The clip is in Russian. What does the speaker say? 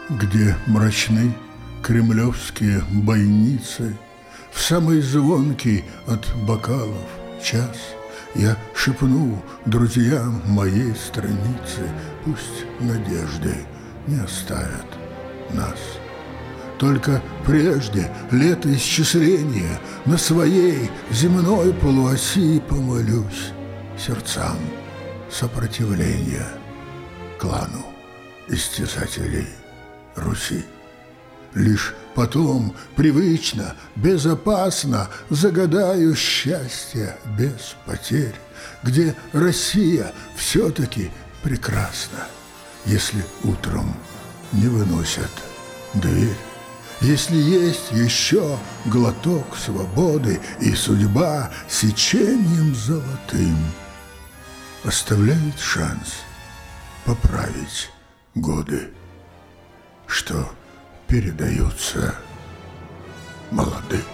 Где мрачны кремлевские бойницы, в самый звонкий от бокалов час я шепну друзьям моей страницы: пусть надежды не оставят нас. Только прежде летоисчисления на своей земной полуоси помолюсь сердцам сопротивления клану истязателей Руси. Лишь потом привычно, безопасно загадаю счастье без потерь, где Россия все-таки прекрасна, если утром не выносят дверь. Если есть еще глоток свободы, и судьба сечением золотым оставляет шанс поправить годы, что передаются молодым.